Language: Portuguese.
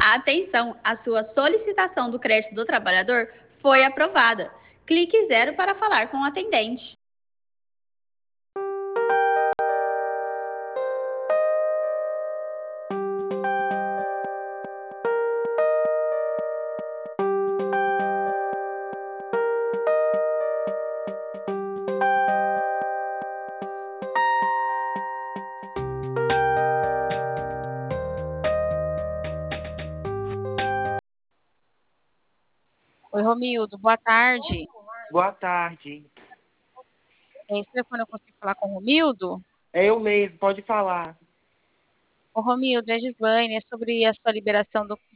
Atenção, a sua solicitação do crédito do trabalhador foi aprovada. Clique 0 para falar com o atendente. Oi, Romildo, boa tarde. Boa tarde. Esse telefone eu consigo falar com o Romildo? É eu mesmo, pode falar. Ô, Romildo, é Gislaine, é sobre a sua liberação do